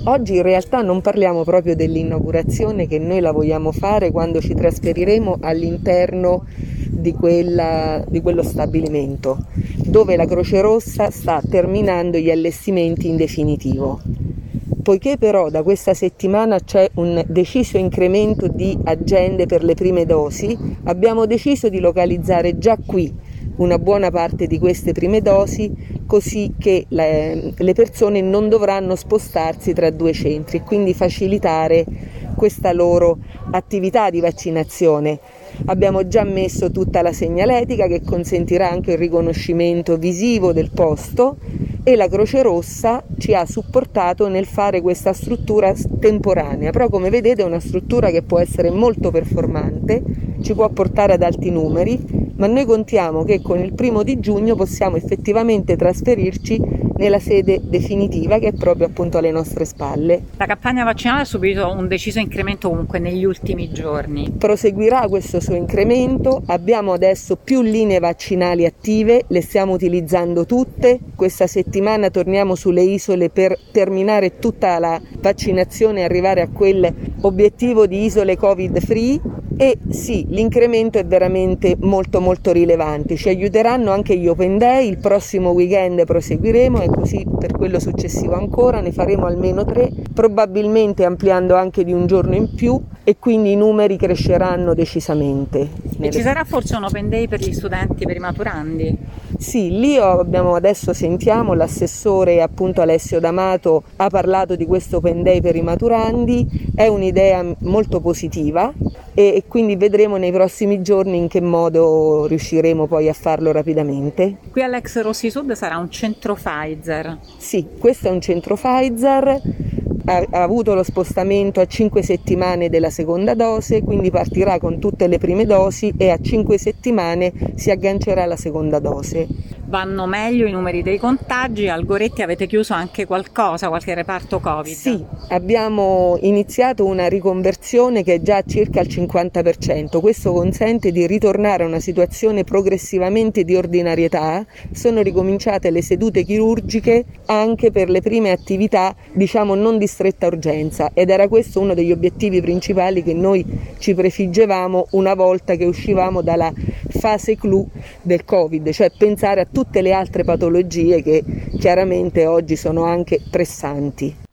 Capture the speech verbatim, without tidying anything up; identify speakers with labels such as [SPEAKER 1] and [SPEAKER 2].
[SPEAKER 1] oggi in realtà non parliamo proprio dell'inaugurazione, che noi la vogliamo fare quando ci trasferiremo all'interno di, quella, di quello stabilimento, dove la Croce Rossa sta terminando gli allestimenti in definitivo. Poiché però da questa settimana c'è un deciso incremento di agende per le prime dosi, abbiamo deciso di localizzare già qui una buona parte di queste prime dosi, così che le, le persone non dovranno spostarsi tra due centri e quindi facilitare questa loro attività di vaccinazione. Abbiamo già messo tutta la segnaletica che consentirà anche il riconoscimento visivo del posto, e la Croce Rossa ci ha supportato nel fare questa struttura temporanea, però come vedete è una struttura che può essere molto performante, ci può portare ad alti numeri, ma noi contiamo che con il primo di giugno possiamo effettivamente trasferirci nella sede definitiva, che è proprio appunto alle nostre spalle.
[SPEAKER 2] La campagna vaccinale ha subito un deciso incremento comunque negli ultimi giorni.
[SPEAKER 1] Proseguirà questo suo incremento, abbiamo adesso più linee vaccinali attive, le stiamo utilizzando tutte, questa settimana torniamo sulle isole per terminare tutta la vaccinazione e arrivare a quell'obiettivo di isole Covid free. E sì, l'incremento è veramente molto molto rilevante, ci aiuteranno anche gli Open Day, il prossimo weekend proseguiremo e così per quello successivo ancora, ne faremo almeno tre, probabilmente ampliando anche di un giorno in più, e quindi i numeri cresceranno decisamente.
[SPEAKER 2] E ci sarà forse un Open Day per gli studenti, per i maturandi?
[SPEAKER 1] Sì, lì abbiamo, adesso sentiamo, l'assessore appunto Alessio D'Amato ha parlato di questo Open Day per i maturandi, è un'idea molto positiva e quindi vedremo nei prossimi giorni in che modo riusciremo poi a farlo rapidamente.
[SPEAKER 2] Qui all'ex Rossi Sud sarà un centro Pfizer?
[SPEAKER 1] Sì, questo è un centro Pfizer, ha, ha avuto lo spostamento a cinque settimane della seconda dose, quindi partirà con tutte le prime dosi e a cinque settimane si aggancerà la seconda dose.
[SPEAKER 2] Vanno meglio i numeri dei contagi? Al Goretti avete chiuso anche qualcosa, qualche reparto Covid?
[SPEAKER 1] Sì, abbiamo iniziato una riconversione che è già circa al cinquanta per cento, questo consente di ritornare a una situazione progressivamente di ordinarietà, sono ricominciate le sedute chirurgiche anche per le prime attività diciamo non di stretta urgenza, ed era questo uno degli obiettivi principali che noi ci prefiggevamo una volta che uscivamo dalla fase clou del Covid, cioè pensare a tutte le altre patologie che chiaramente oggi sono anche pressanti.